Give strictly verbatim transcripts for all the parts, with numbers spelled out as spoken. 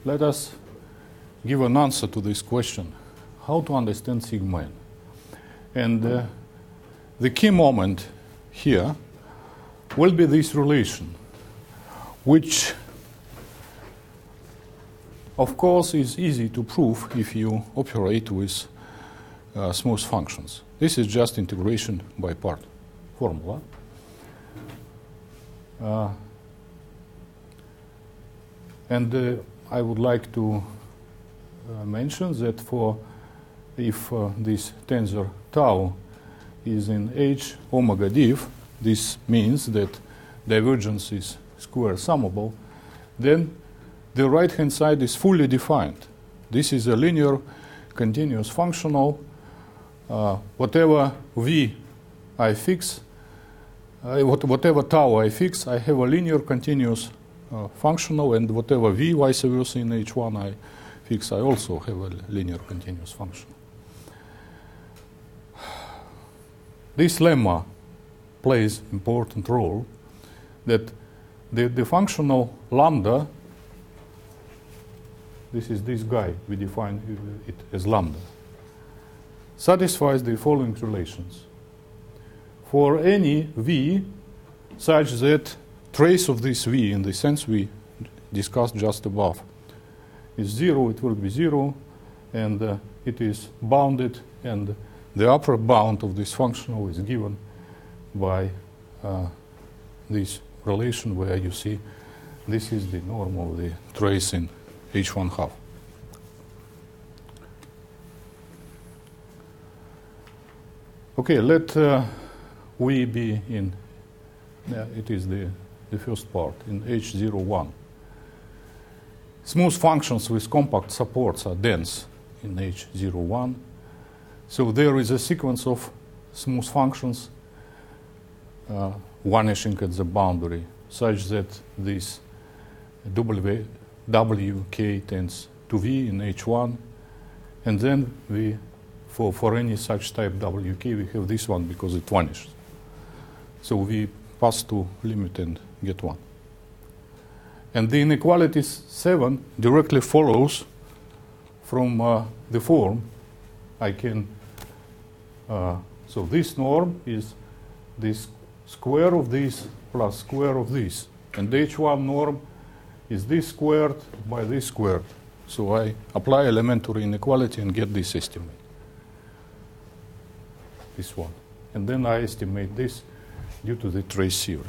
let us give an answer to this question, how to understand sigma n. And uh, the key moment here will be this relation, which of course is easy to prove if you operate with uh, smooth functions. This is just integration by part formula. Uh, and uh, I would like to uh, mention that for if uh, this tensor tau is in H omega div, this means that divergence is square summable, then the right-hand side is fully defined. This is a linear continuous functional. Uh, whatever v I fix, uh, what, whatever tau I fix, I have a linear continuous uh, functional, and whatever v vice versa in H one I fix, I also have a linear continuous functional. This lemma plays important role, that the, the functional lambda, this is this guy, we define it as lambda, satisfies the following relations. For any v such that trace of this v, in the sense we discussed just above, is zero, it will be zero, and uh, it is bounded, and the upper bound of this functional is given by uh, this relation where you see this is the norm of the trace in H one half. Okay, let uh, we be in, uh, it is the, the first part, in H zero one. Smooth functions with compact supports are dense in H zero one. So there is a sequence of smooth functions uh, vanishing at the boundary such that this W, W k tends to V in H one, and then we, for, for any such type W k, we have this one because it vanishes. So we pass to limit and get one. And the inequality seven directly follows from uh, the form. I can, uh, so this norm is this square of this plus square of this. And the H one norm is this squared by this squared. So I apply elementary inequality and get this estimate. This one. And then I estimate this due to the trace theorem.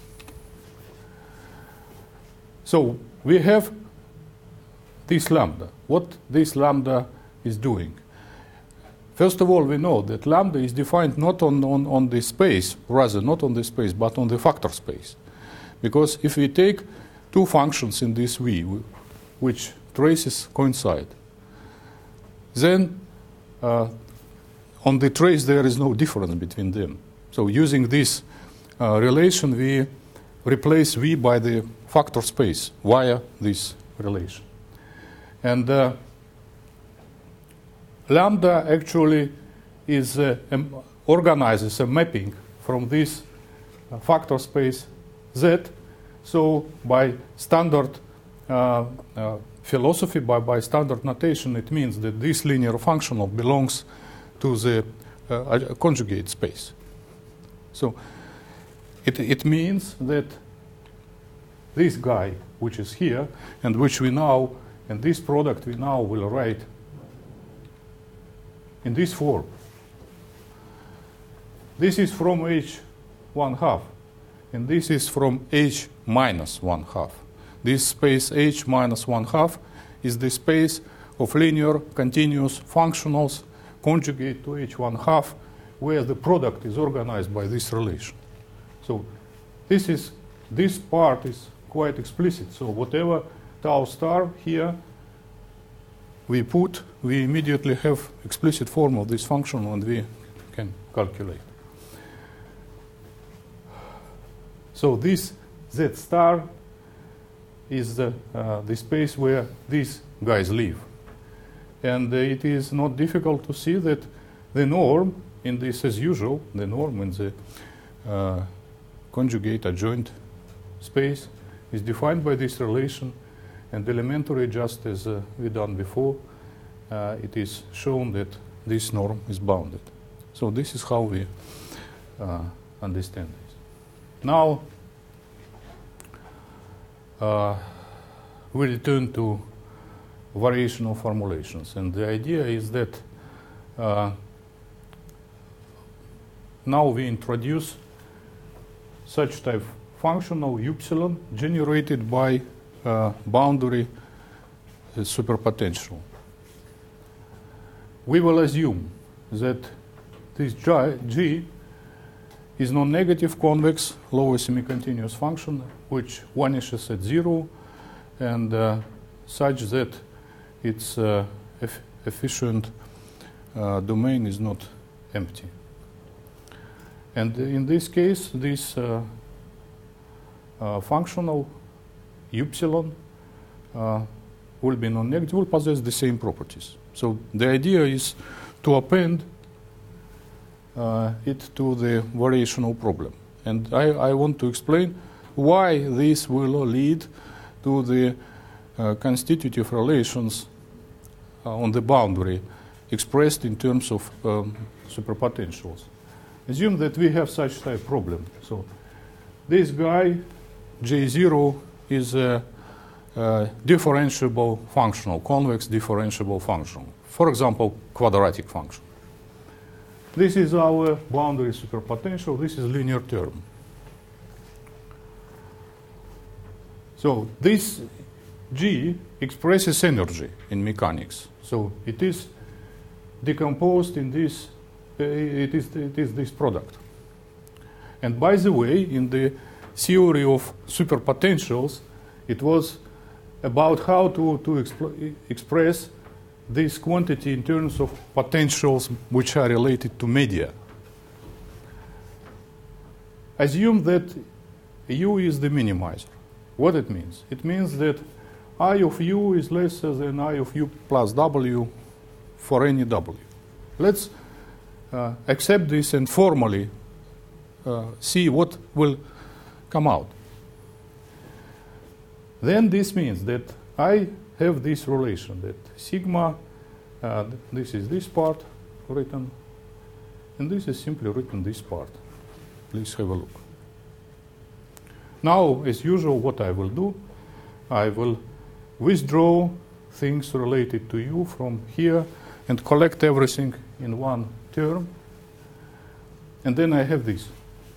So we have this lambda. What this lambda is doing? First of all, we know that lambda is defined not on, on, on the space, rather not on the space, but on the factor space. Because if we take two functions in this V, which traces coincide, then uh, on the trace there is no difference between them. So using this uh, relation, we replace V by the factor space via this relation. And uh, lambda actually is uh, um, organizes a mapping from this uh, factor space Z. So by standard uh, uh, philosophy, by, by standard notation, it means that this linear functional belongs to the uh, conjugate space. So it, it means that this guy, which is here, and which we now, and this product we now will write in this form. This is from H one half, and this is from H minus one half. This space H minus one half is the space of linear continuous functionals conjugate to H one half, where the product is organized by this relation. So this is this part is quite explicit. So whatever tau star here we put, we immediately have explicit form of this function, and we can calculate. So this Z star is the, uh, the space where these guys live. And uh, it is not difficult to see that the norm in this, as usual, the norm in the uh, conjugate adjoint space is defined by this relation, And elementary, just as uh, we done before, uh, it is shown that this norm is bounded. So this is how we uh, understand this. Now, uh, we return to variational formulations. And the idea is that uh, now we introduce such type functional epsilon generated by uh, boundary uh, superpotential. We will assume that this G is non-negative convex lower semi-continuous function which vanishes at zero and uh, such that its uh, eff efficient uh, domain is not empty. And in this case, this uh, uh, functional epsilon uh, will be non-negative, will possess the same properties. So the idea is to append uh, it to the variational problem. And I, I want to explain why this will lead to the uh, constitutive relations uh, on the boundary expressed in terms of um, superpotentials. Assume that we have such type problem. So this guy, J zero, is a, a differentiable functional, convex differentiable functional. For example, quadratic function. This is our boundary superpotential. This is linear term. So this G expresses energy in mechanics. So it is decomposed in this. Uh, it is it is this product. And by the way, in the theory of superpotentials, it was about how to to expl express this quantity in terms of potentials which are related to media. Assume that U is the minimizer. What it means? It means that I of U is lesser than I of U plus W for any W. Let's uh, accept this and formally uh, see what will come out. Then this means that I have this relation that sigma, uh, th this is this part written, and this is simply written this part. Please have a look. Now, as usual, what I will do, I will withdraw things related to U from here and collect everything in one term, and then I have this.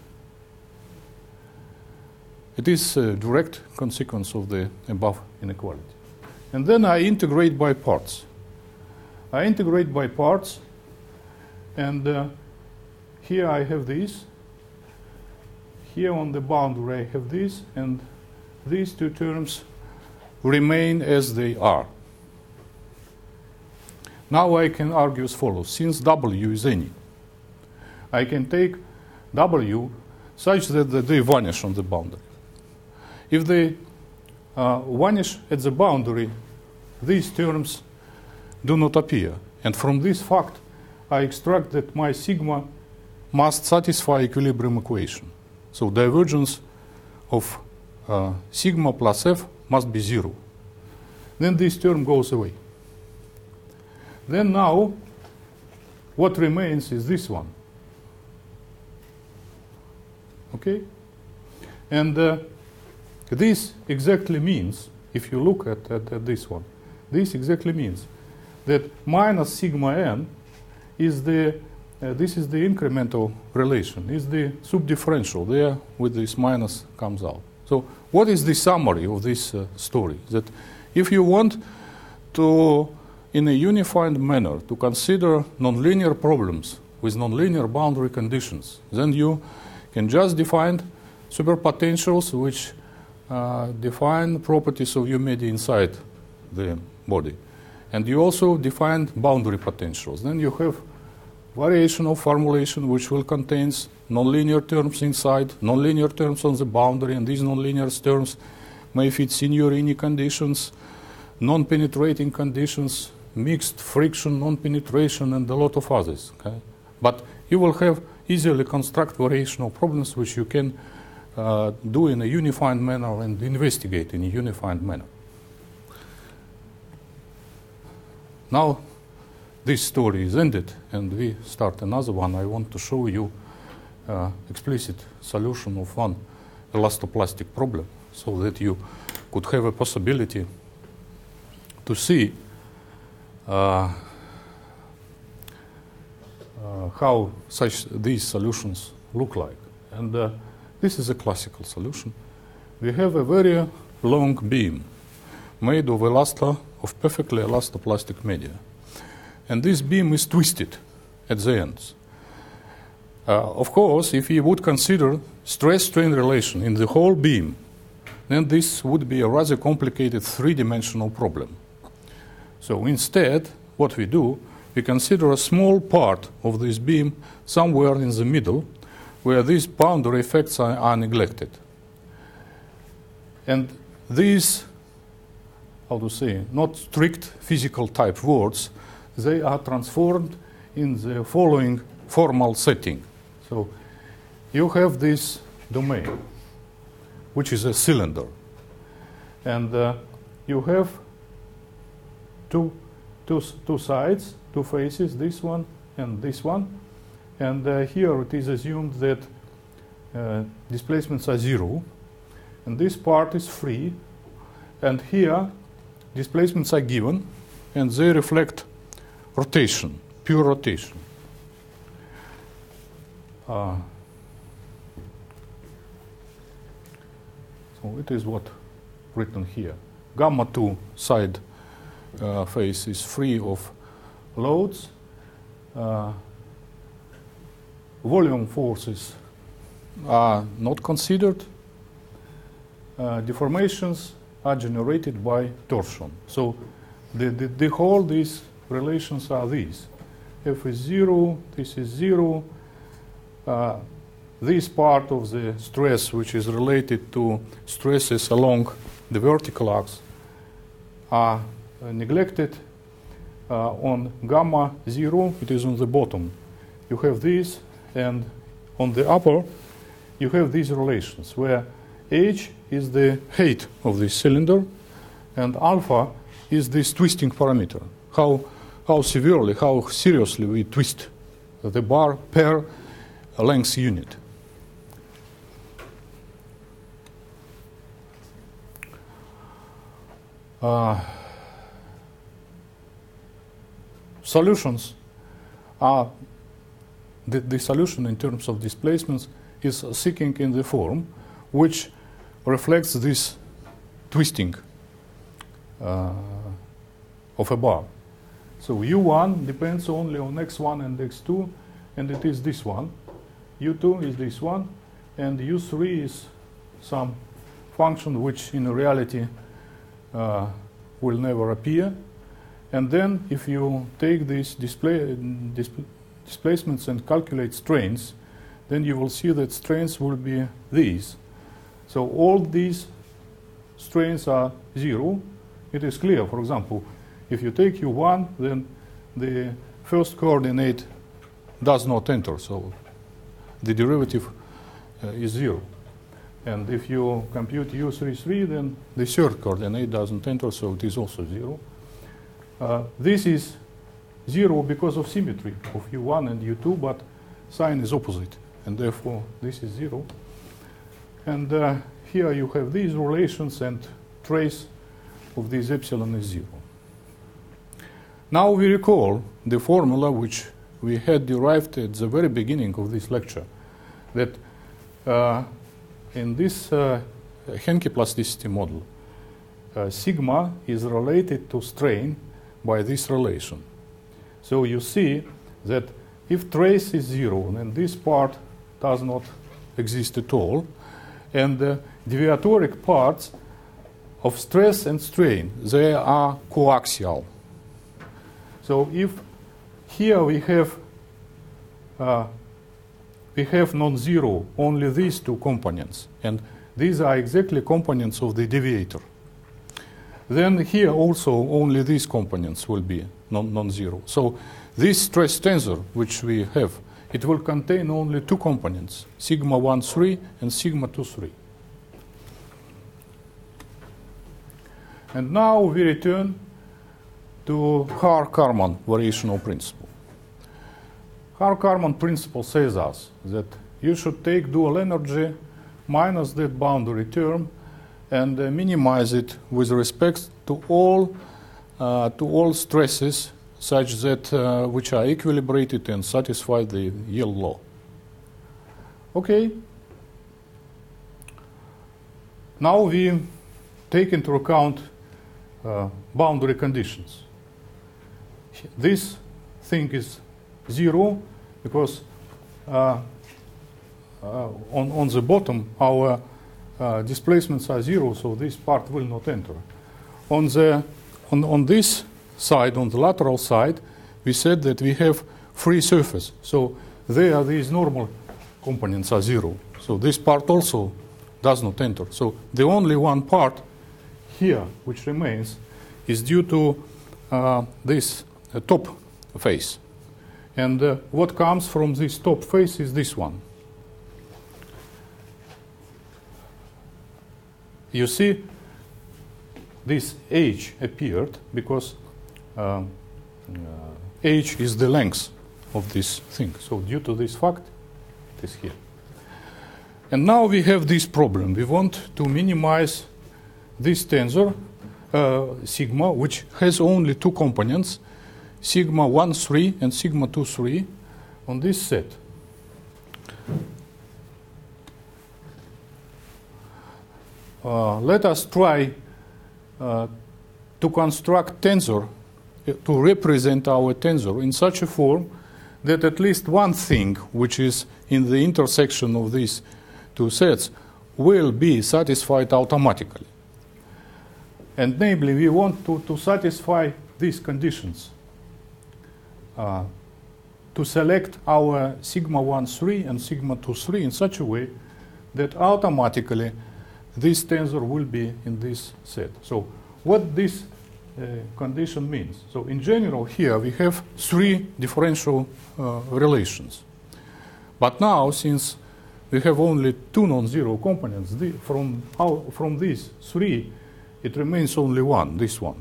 It is a direct consequence of the above inequality. And then I integrate by parts. I integrate by parts, and uh, here I have this. Here on the boundary I have this, and these two terms remain as they are. Now I can argue as follows. Since W is any, I can take W such that they vanish on the boundary. If they uh, vanish at the boundary, these terms do not appear. And from this fact, I extract that my sigma must satisfy equilibrium equation. So divergence of uh, sigma plus F must be zero. Then this term goes away. Then now, what remains is this one. Okay? And uh, this exactly means, if you look at, at, at this one, this exactly means that minus sigma n is the, uh, this is the incremental relation, is the subdifferential. There, with this minus comes out. So what is the summary of this uh, story? That if you want to, in a unified manner, to consider nonlinear problems with nonlinear boundary conditions, then you can just define superpotentials which uh, define properties of U media inside the body. And you also define boundary potentials. Then you have variational formulation which will contain nonlinear terms inside, nonlinear terms on the boundary, and these nonlinear terms may fit Signorini conditions, non-penetrating conditions, mixed friction, non-penetration, and a lot of others. Okay? But you will have easily construct variational problems which you can uh, do in a unified manner and investigate in a unified manner. now this story is ended, and we start another one. I want to show you uh, explicit solution of one elastoplastic problem, so that you could have a possibility to see uh, uh, how such these solutions look like. And uh, this is a classical solution. We have a very long beam made of elasto of perfectly elastoplastic media. And this beam is twisted at the ends. Uh, of course, if you would consider stress-strain relation in the whole beam, then this would be a rather complicated three-dimensional problem. So instead, what we do, we consider a small part of this beam somewhere in the middle, where these boundary effects are, are neglected. And these, how to say, not strict physical type words, they are transformed in the following formal setting. So you have this domain, which is a cylinder. And uh, you have two, two, two sides, two faces, this one and this one. And uh, here it is assumed that uh, displacements are zero. And this part is free. And here displacements are given, and they reflect rotation, pure rotation. Uh, so it is what written here. Gamma two side uh, face is free of loads. Uh, volume forces are not considered. Uh, deformations are generated by torsion. So the, the, the whole these relations are these. F is zero, this is zero. Uh, this part of the stress, which is related to stresses along the vertical axis, are uh, neglected. Uh, on gamma zero, it is on the bottom. You have this, and on the upper, you have these relations, where h is the height of this cylinder, and alpha is this twisting parameter. How how severely, how seriously we twist the bar per length unit. Uh, solutions are, the, the solution in terms of displacements is seeking in the form which reflects this twisting uh, of a bar. So U one depends only on x one and x two, and it is this one. U two is this one, and U three is some function which in reality uh, will never appear. And then if you take these display, disp displacements and calculate strains, then you will see that strains will be these. So all these strains are zero. It is clear, for example, if you take U one, then the first coordinate does not enter, so the derivative uh, is zero. And if you compute U thirty-three, then the third coordinate doesn't enter, so it is also zero. Uh, this is zero because of symmetry of U one and U two, but sign is opposite, and therefore this is zero. And uh, here you have these relations, and trace of this epsilon is zero. Now we recall the formula which we had derived at the very beginning of this lecture, that uh, in this uh, Henke plasticity model, uh, sigma is related to strain by this relation. So you see that if trace is zero, then this part does not exist at all, and the deviatoric parts of stress and strain, they are coaxial. So if here we have uh, we have non-zero only these two components, and these are exactly components of the deviator, then here also only these components will be non non-zero. So this stress tensor which we have, it will contain only two components, sigma one three and sigma two three. And now we return to Haar-Karman variational principle. Haar-Karman principle says us that you should take dual energy minus that boundary term and uh, minimize it with respect to all uh, to all stresses such that uh, which are equilibrated and satisfy the yield law. Okay. Now we take into account uh, boundary conditions. This thing is zero because uh, uh, on, on the bottom our uh, displacements are zero, so this part will not enter. On, the, on, on this side, on the lateral side, we said that we have free surface. So there these normal components are zero. So this part also does not enter. So the only one part here which remains is due to uh, this uh, top face. And uh, what comes from this top face is this one. You see, this H appeared because uh, uh, H is the length of this thing. So due to this fact, it is here. And now we have this problem. We want to minimize this tensor, uh, sigma, which has only two components, sigma one three and sigma two three, on this set. Uh, let us try uh, to construct tensor, uh, to represent our tensor in such a form that at least one thing which is in the intersection of these two sets will be satisfied automatically. And namely, we want to, to satisfy these conditions. Uh, to select our sigma one three and sigma two three in such a way that automatically this tensor will be in this set. So what this uh, condition means? So in general here we have three differential uh, relations. But now, since we have only two non-zero components, the, from, our, from these three it remains only one, this one.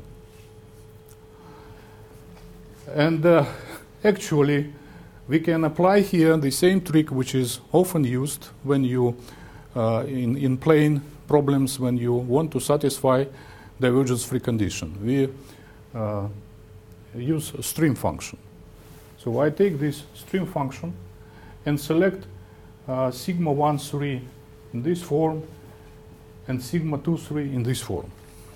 And uh, actually we can apply here the same trick which is often used when you uh, in, in plane problems when you want to satisfy divergence-free condition. We uh, use a stream function. So I take this stream function and select uh, sigma one three in this form and sigma two three in this form.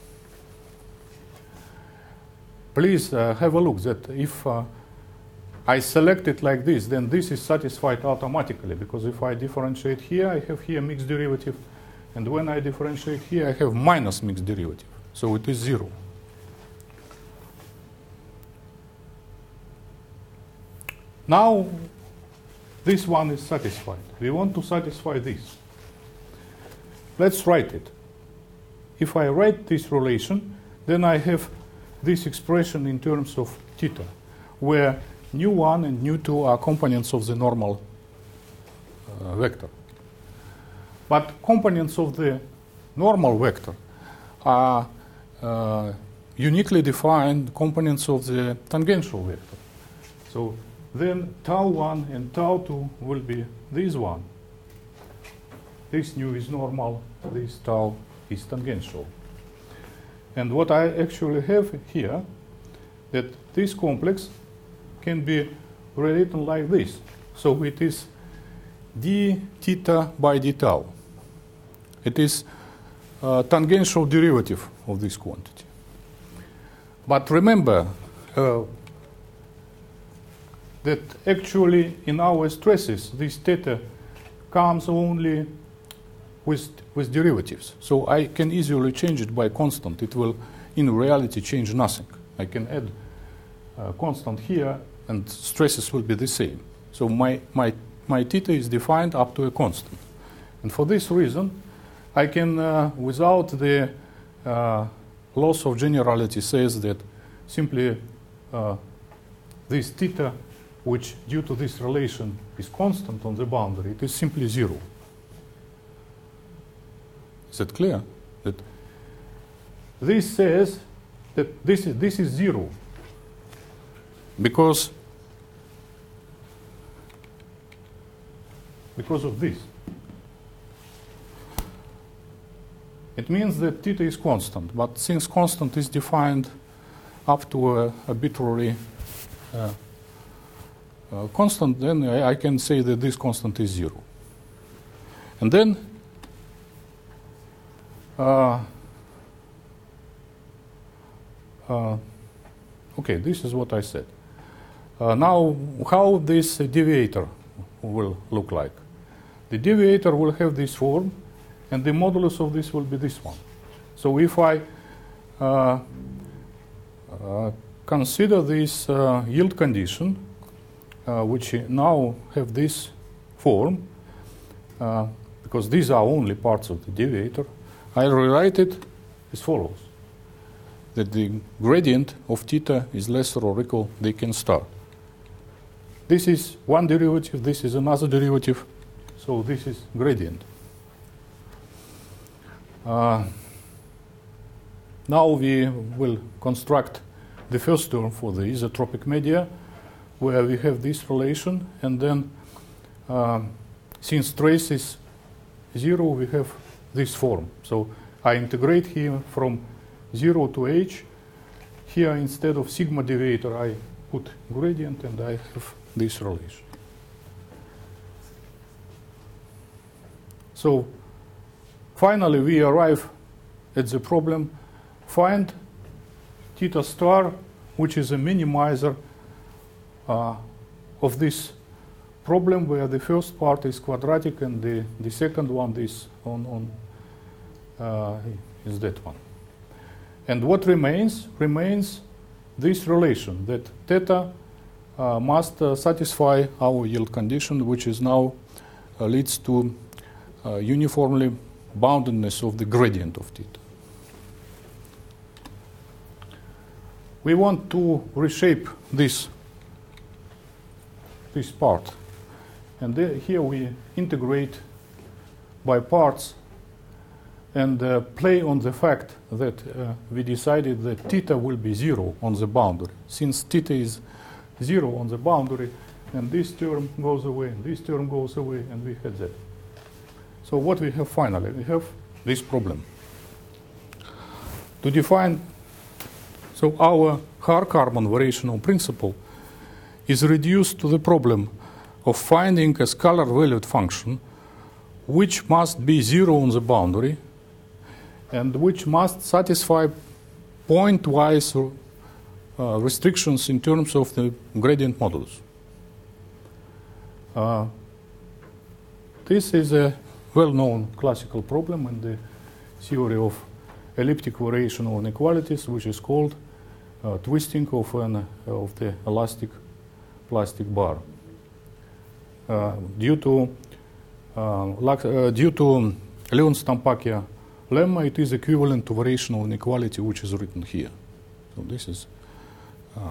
Please uh, have a look that if uh, I select it like this, then this is satisfied automatically, because if I differentiate here, I have here mixed derivative, and when I differentiate here, I have minus mixed derivative. So it is zero. Now, this one is satisfied. We want to satisfy this. Let's write it. If I write this relation, then I have this expression in terms of theta, where nu one and nu two are components of the normal uh, vector. But components of the normal vector are uh, uniquely defined components of the tangential vector. So then tau one and tau two will be this one. This nu is normal, this tau is tangential. And what I actually have here, that this complex can be rewritten like this. So it is d theta by d tau. It is a tangential derivative of this quantity. But remember uh, that actually in our stresses, this theta comes only with, with derivatives. So I can easily change it by constant. It will, in reality, change nothing. I can add a constant here, and stresses will be the same. So my, my, my theta is defined up to a constant. And for this reason, I can, uh, without the uh, loss of generality, says that simply uh, this theta, which due to this relation is constant on the boundary, it is simply zero. Is that clear? That this says that this is, this is zero. because because of this. It means that theta is constant, but since constant is defined up to a arbitrary uh, uh, constant, then I, I can say that this constant is zero. And then uh, uh, okay, this is what I said. Uh, now, how this uh, deviator will look like? The deviator will have this form, and the modulus of this will be this one. So if I uh, uh, consider this uh, yield condition, uh, which now have this form, uh, because these are only parts of the deviator, I rewrite it as follows: that the gradient of theta is lesser or equal to the Dkin star. This is one derivative, this is another derivative, so this is gradient. Uh, now we will construct the first term for the isotropic media, where we have this relation, and then uh, since trace is zero, we have this form. So I integrate here from zero to h. Here, instead of sigma deviator, I put gradient, and I have this relation. So finally, we arrive at the problem: find theta star, which is a minimizer uh, of this problem, where the first part is quadratic and the, the second one is on, on uh, is that one. And what remains? Remains this relation, that theta uh, must uh, satisfy our yield condition, which is now uh, leads to uh, uniformly boundedness of the gradient of theta. We want to reshape this, this part. And there, here we integrate by parts and uh, play on the fact that uh, we decided that theta will be zero on the boundary. Since theta is zero on the boundary, and this term goes away, and this term goes away, and we had that. So what we have finally? We have this problem. To define, so our Haar-Kármán variational principle is reduced to the problem of finding a scalar-valued function which must be zero on the boundary and which must satisfy point-wise uh, restrictions in terms of the gradient modulus. Uh, this is a well-known classical problem in the theory of elliptic variational inequalities, which is called uh, twisting of, an, uh, of the elastic plastic bar. Uh, due to uh, lac- uh, due to Leon-Stampakia lemma, it is equivalent to variational inequality, which is written here. So this is uh,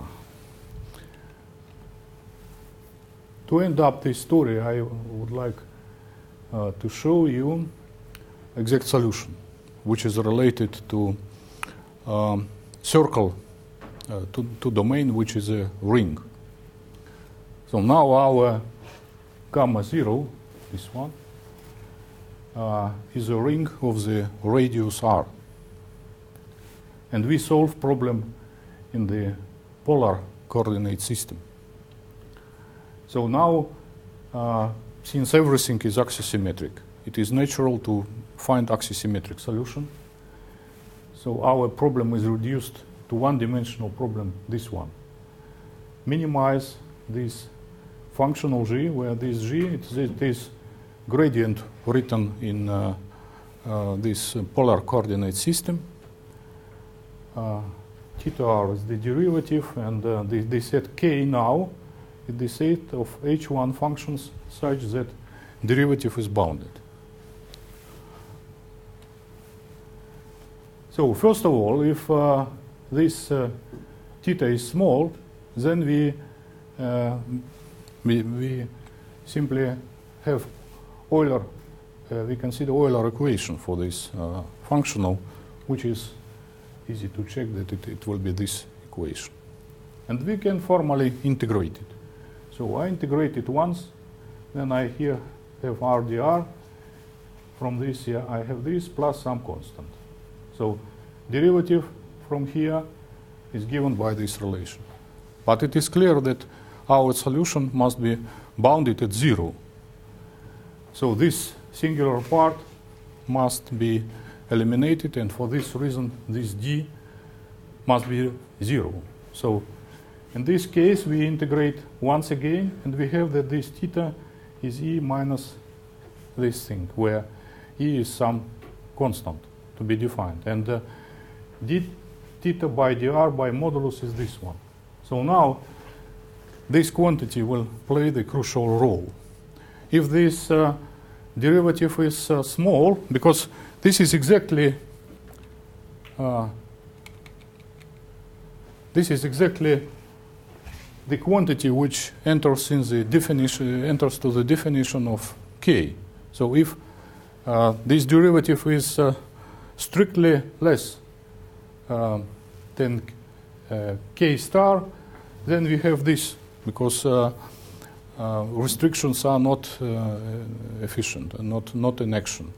to end up this story. I would like uh, to show you exact solution, which is related to um, circle uh, to, to domain, which is a ring. So now our gamma zero, this one, uh, is a ring of the radius r. And we solve problem in the polar coordinate system. So now, uh, since everything is axisymmetric, it is natural to find axisymmetric solution. So our problem is reduced to one-dimensional problem, this one. Minimize this functional g, where this g is this gradient written in uh, uh, this uh, polar coordinate system. Uh, theta r is the derivative, and uh, the, the set k now is the set of h one functions such that derivative is bounded. So first of all, if uh, this uh, theta is small, then we uh, We, we simply have Euler, uh, we consider Euler equation for this uh, functional, which is easy to check that it, it will be this equation. And we can formally integrate it. So I integrate it once, then I here have R dr. From this here I have this plus some constant. So derivative from here is given by this relation. But it is clear that our solution must be bounded at zero. So this singular part must be eliminated, and for this reason this d must be zero. So in this case we integrate once again, and we have that this theta is e minus this thing, where e is some constant to be defined. And uh, d theta by dr by modulus is this one. So now this quantity will play the crucial role. If this uh, derivative is uh, small, because this is exactly uh, this is exactly the quantity which enters in the definition enters to the definition of k. So if uh, this derivative is uh, strictly less uh, than uh, k star, then we have this, because uh, uh, restrictions are not uh, efficient and not not in action.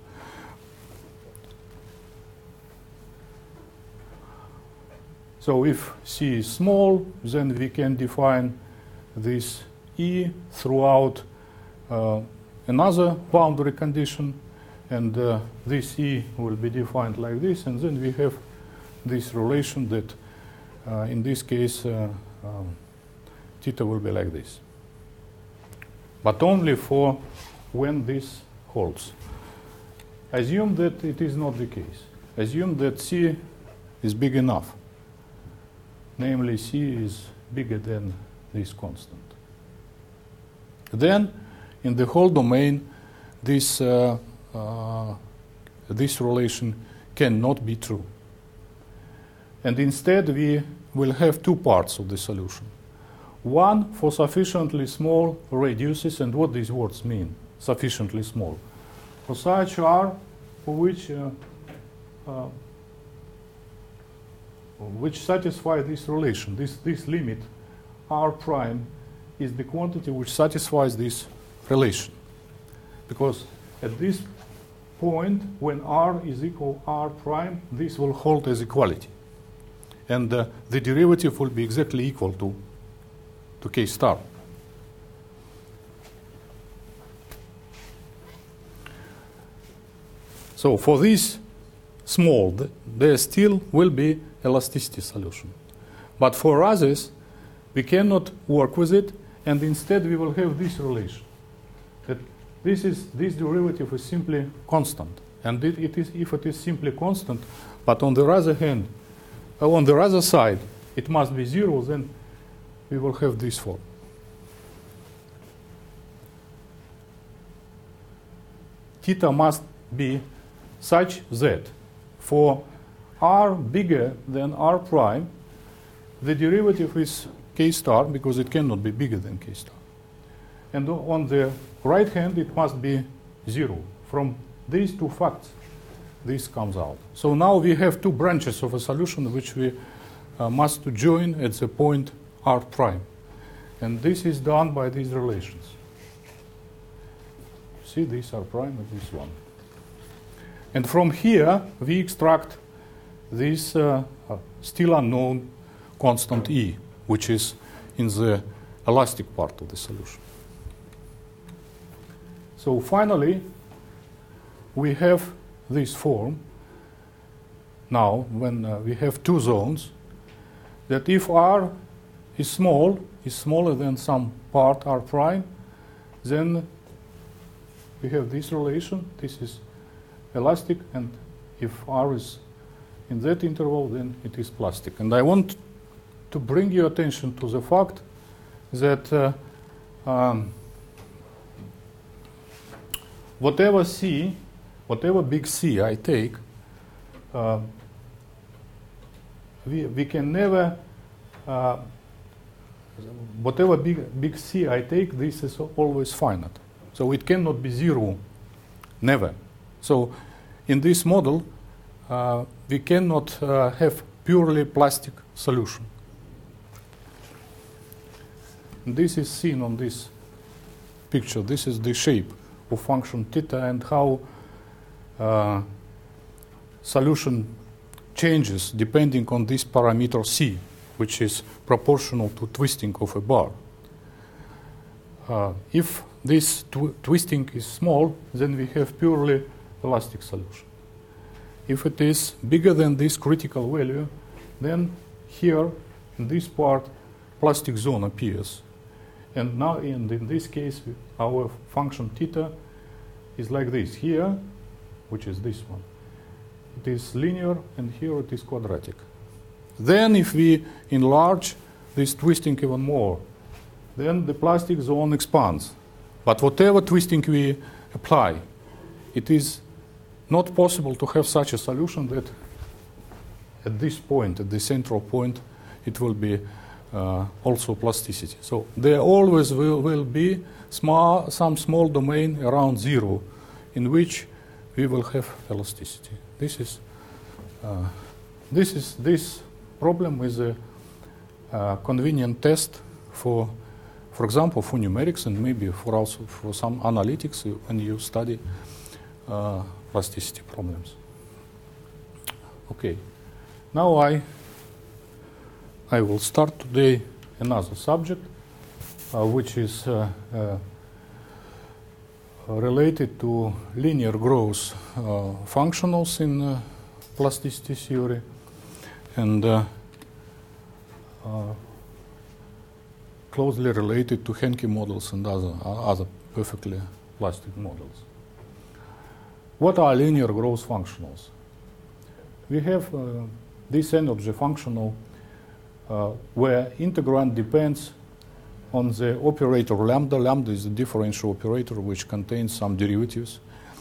So if c is small, then we can define this e throughout uh, another boundary condition, and uh, this e will be defined like this, and then we have this relation that uh, in this case uh, um, theta will be like this. But only for when this holds. Assume that it is not the case. Assume that c is big enough. Namely, c is bigger than this constant. Then, in the whole domain, this, uh, uh, this relation cannot be true. And instead, we will have two parts of the solution. One for sufficiently small radiuses, and what these words mean, sufficiently small. For such R for which uh, uh, which satisfy this relation, this, this limit, R prime, is the quantity which satisfies this relation. Because at this point, when R is equal R prime, this will hold as equality. And uh, the derivative will be exactly equal to, to k star. So for this small, th there still will be elasticity solution. But for others, we cannot work with it, and instead we will have this relation. That this is this derivative is simply constant, and it, it is if it is simply constant, but on the other hand, uh, on the other side, it must be zero. Then we will have this form. Theta must be such that for R bigger than R prime, the derivative is k star, because it cannot be bigger than k star. And on the right hand, it must be zero. From these two facts, this comes out. So now we have two branches of a solution which we uh, must join at the point R prime. And this is done by these relations. See, this R prime and this one. And from here, we extract this uh, uh, still unknown constant E, which is in the elastic part of the solution. So finally, we have this form now when uh, we have two zones, that if R is small, is smaller than some part R prime, then we have this relation. This is elastic, and if R is in that interval, then it is plastic. And I want to bring your attention to the fact that uh, um, whatever C, whatever big C I take, uh, we, we can never, uh, whatever big, big C I take, this is always finite. So it cannot be zero, never. So in this model, uh, we cannot uh, have purely plastic solution. And this is seen on this picture. This is the shape of function theta and how uh, solution changes depending on this parameter c, which is proportional to twisting of a bar. Uh, if this tw twisting is small, then we have purely elastic solution. If it is bigger than this critical value, then here in this part plastic zone appears. And now in, in this case our function theta is like this. Here, which is this one, it is linear, and here it is quadratic. Then if we enlarge this twisting even more, then the plastic zone expands. But whatever twisting we apply, it is not possible to have such a solution that at this point, at the central point, it will be uh, also plasticity. So there always will, will be small, some small domain around zero in which we will have elasticity. This is uh, this is this problem is a uh, convenient test for, for example, for numerics and maybe for also for some analytics when you study uh, plasticity problems. Okay, now I I will start today another subject, uh, which is uh, uh, related to linear growth uh, functionals in uh, plasticity theory, and uh, uh, closely related to Henke models and other, uh, other perfectly plastic models. What are linear growth functionals? We have uh, this energy functional uh, where integrand depends on the operator lambda. Lambda is a differential operator which contains some derivatives.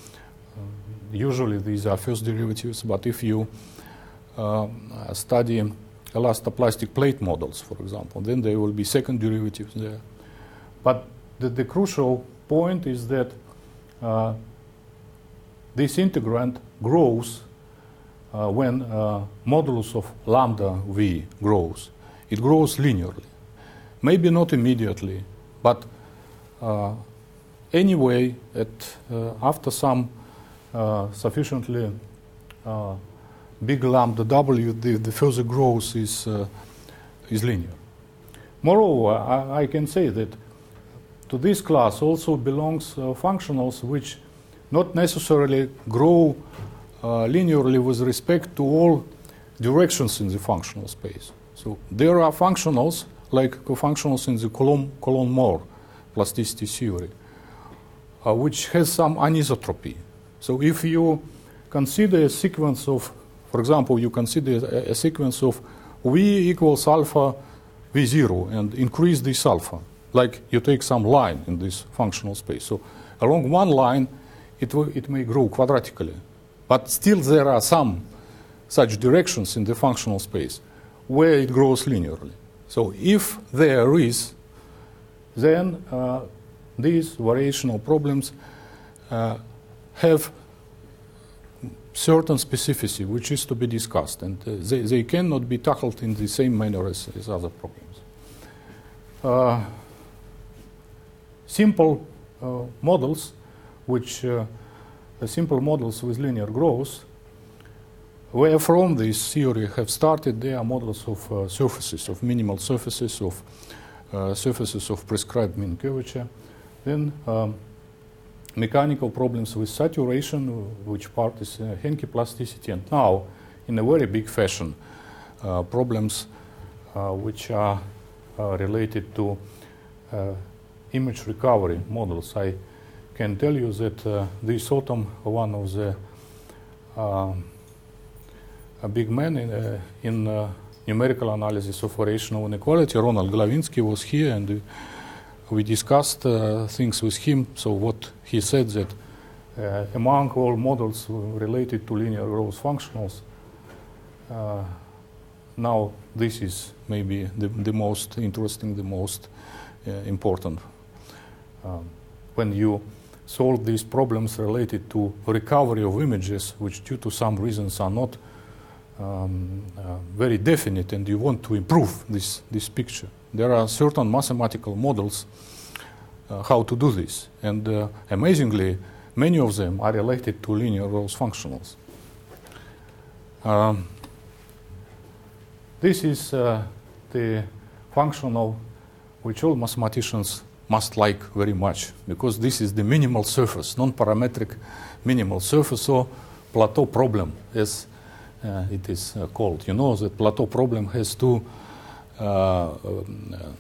Uh, usually these are first derivatives, but if you uh, study elastoplastic plate models, for example, then there will be second derivatives there. But the, the crucial point is that uh, this integrand grows uh, when uh, modulus of lambda v grows. It grows linearly. Maybe not immediately, but uh, anyway, at, uh, after some uh, sufficiently uh, big lambda w, the, the further growth is, uh, is linear. Moreover, I, I can say that to this class also belongs uh, functionals which not necessarily grow uh, linearly with respect to all directions in the functional space. So there are functionals like cofunctionals in the Coulomb-Moore plasticity theory, uh, which has some anisotropy. So if you consider a sequence of, for example, you consider a, a sequence of v equals alpha v zero and increase this alpha, like you take some line in this functional space. So along one line, it, will, it may grow quadratically, but still there are some such directions in the functional space where it grows linearly. So if there is, then uh, these variational problems uh, have certain specificity which is to be discussed, and uh, they, they cannot be tackled in the same manner as, as other problems. Uh, simple uh, models, which uh, uh, simple models with linear growth, where from this theory have started, they are models of uh, surfaces, of minimal surfaces, of uh, surfaces of prescribed mean curvature. Then um, mechanical problems with saturation, which part is uh, Henke plasticity, and now, in a very big fashion, uh, problems uh, which are uh, related to uh, image recovery models. I can tell you that uh, this autumn, one of the uh, a big man in, uh, in uh, numerical analysis of variational inequality, Ronald Glavinsky, was here, and uh, we discussed uh, things with him. So what he said that uh, among all models related to linear growth functionals, uh, now this is maybe the, the most interesting, the most uh, important. Um, when you solve these problems related to recovery of images, which due to some reasons are not Um, uh, very definite, and you want to improve this, this picture. there are certain mathematical models uh, how to do this. And uh, amazingly, many of them are related to linear Gauss functionals. Um, this is uh, the functional which all mathematicians must like very much, because this is the minimal surface, non-parametric minimal surface, or plateau problem, as uh, it is uh, called. You know that plateau problem has two uh, um, uh,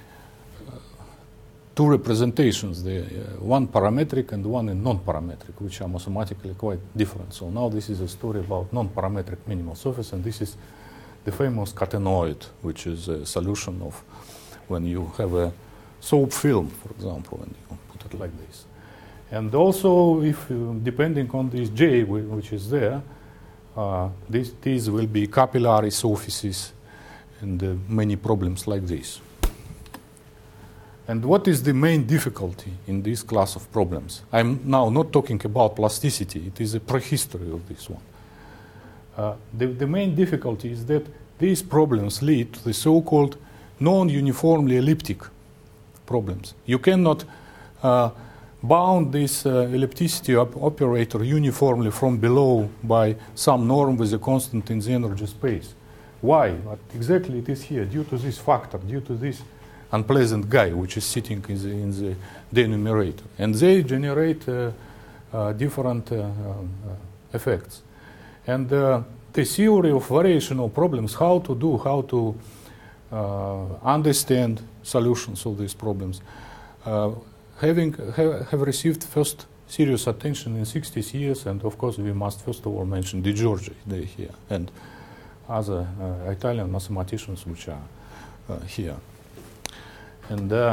two representations, the uh, one parametric and one in non-parametric, which are mathematically quite different. So now this is a story about non-parametric minimal surface, and this is the famous catenoid, which is a solution of when you have a soap film, for example, and you put it like this. And also, if you, depending on this J, which is there, uh, this, these will be capillary surfaces and uh, many problems like this. And what is the main difficulty in this class of problems? I'm now not talking about plasticity. It is a prehistory of this one. Uh, the, the main difficulty is that these problems lead to the so-called non-uniformly elliptic problems. You cannot uh, bound this uh, ellipticity op operator uniformly from below by some norm with a constant in the energy space. Why? But exactly it is here, due to this factor, due to this unpleasant guy which is sitting in the, in the denominator. And they generate uh, uh, different uh, uh, effects. And uh, the theory of variational problems, how to do, how to uh, understand solutions of these problems, uh, having ha have received first serious attention in sixties years, and of course we must first of all mention Di Giorgi here and other uh, Italian mathematicians which are uh, here. And uh,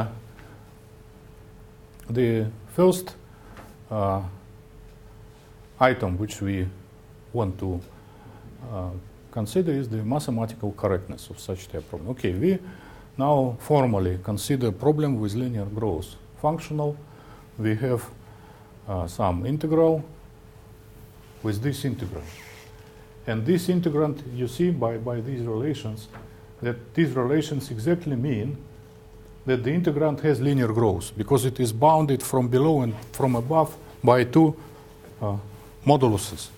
the first uh, item which we want to uh, consider is the mathematical correctness of such type problem. Okay, we now formally consider problem with linear growth functional. We have uh, some integral with this integral. And this integrand, you see by, by these relations, that these relations exactly mean that the integrand has linear growth, because it is bounded from below and from above by two uh, moduluses.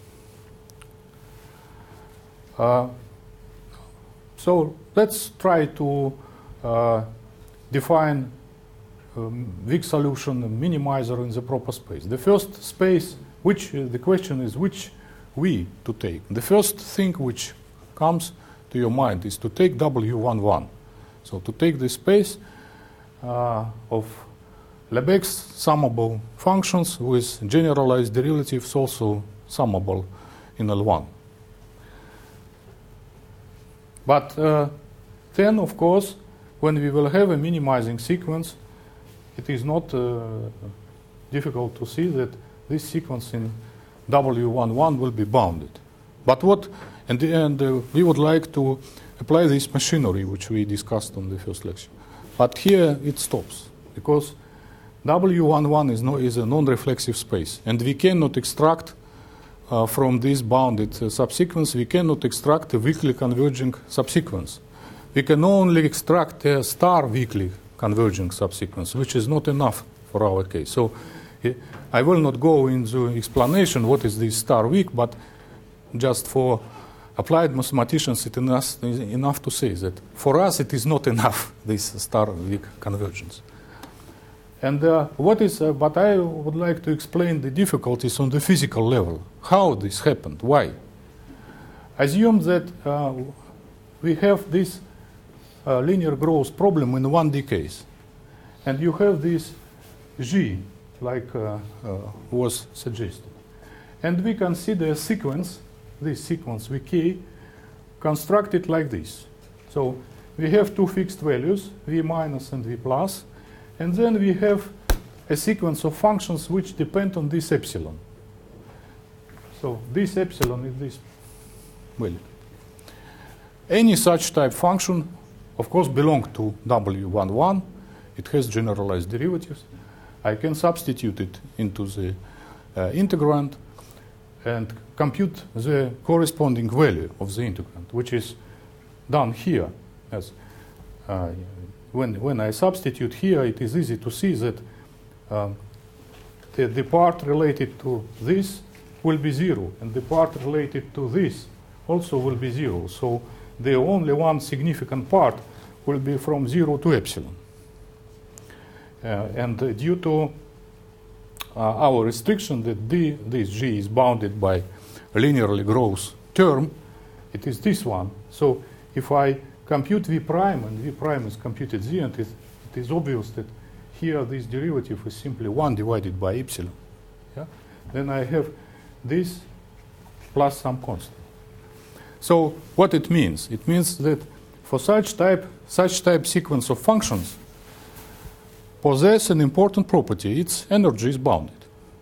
Uh, so let's try to uh, define um, weak solution minimizer in the proper space. The first space, which uh, the question is which V to take. The first thing which comes to your mind is to take W one one. So to take the space uh, of Lebesgue summable functions with generalized derivatives also summable in L one. But uh, then, of course, when we will have a minimizing sequence, it is not uh, difficult to see that this sequence in W one one will be bounded. But what, and, and uh, we would like to apply this machinery which we discussed on the first lecture. But here it stops, because W one one is, no, is a non-reflexive space, and we cannot extract uh, from this bounded uh, subsequence, we cannot extract a weakly converging subsequence. We can only extract a star weakly converging subsequence, which is not enough for our case. So uh, I will not go into explanation what is this star weak, but just for applied mathematicians, it is enough to say that for us it is not enough, this star weak convergence. And uh, what is, uh, but I would like to explain the difficulties on the physical level. How this happened, why? Assume that uh, we have this uh, linear growth problem in one D case. And you have this G, like uh, uh, was suggested. And we consider a sequence, this sequence V K, constructed like this. So we have two fixed values, V minus and V plus. And then we have a sequence of functions which depend on this epsilon. So this epsilon is this value. Any such type function, of course, belongs to W one one. It has generalized derivatives. I can substitute it into the uh, integrand and compute the corresponding value of the integrand, which is done here as uh, when, when I substitute here, it is easy to see that um, the, the part related to this will be zero, and the part related to this also will be zero. So the only one significant part will be from zero to epsilon. Uh, and uh, due to uh, our restriction that d, this g is bounded by a linearly gross term, it is this one. So if I compute v prime, and v prime is computed z, and it, it is obvious that here this derivative is simply one divided by epsilon. Yeah? Then I have this plus some constant. So what it means? It means that for such type, such type sequence of functions possess an important property. Its energy is bounded.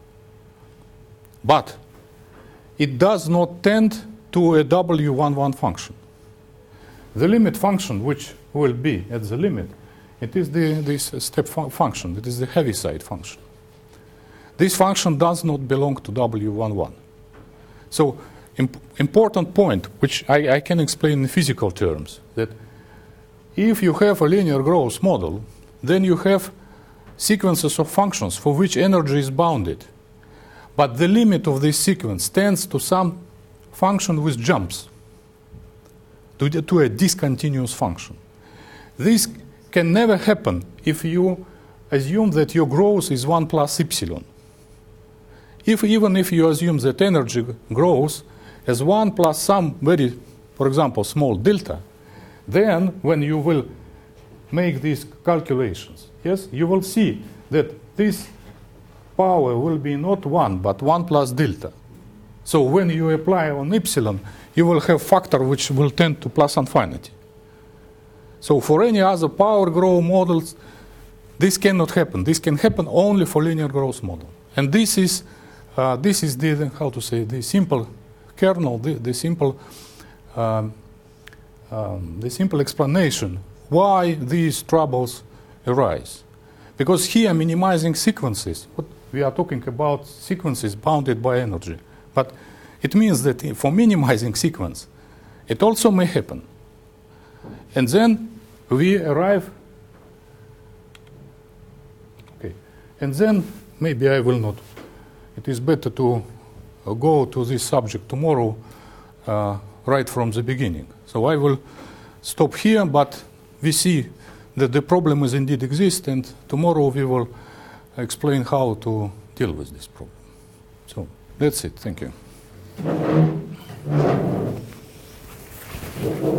But it does not tend to a W eleven function. The limit function, which will be at the limit, it is the, this step fu function. It is the Heaviside function. This function does not belong to W eleven. So imp important point, which I, I can explain in physical terms, that if you have a linear growth model, then you have sequences of functions for which energy is bounded. But the limit of this sequence tends to some function with jumps, to, the, to a discontinuous function. This can never happen if you assume that your growth is one plus epsilon. If, even if you assume that energy grows as one plus some very, for example, small delta, then when you will make these calculations, yes, you will see that this power will be not one, but one plus delta. So when you apply on epsilon, you will have factor which will tend to plus infinity. So for any other power growth models, this cannot happen. This can happen only for linear growth model. And this is, uh, this is the, how to say, the simple kernel, the, the simple um, um, the simple explanation why these troubles arise. Because here minimizing sequences, what we are talking about sequences bounded by energy. But it means that for minimizing sequence, it also may happen. And then we arrive, okay, and then maybe I will not. It is better to uh, go to this subject tomorrow uh, right from the beginning. So I will stop here, but we see that the problem is indeed exists, and tomorrow we will explain how to deal with this problem. So that's it. Thank you.